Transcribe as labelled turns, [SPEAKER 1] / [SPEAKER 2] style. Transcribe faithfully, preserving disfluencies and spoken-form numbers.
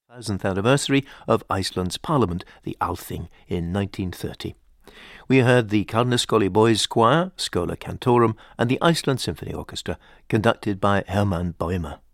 [SPEAKER 1] thousandth anniversary of Iceland's parliament, the Althing, in nineteen thirty. We heard the Carnaskóli Boys Choir, Schola Cantorum, and the Iceland Symphony Orchestra, conducted by Hermann Böhmer.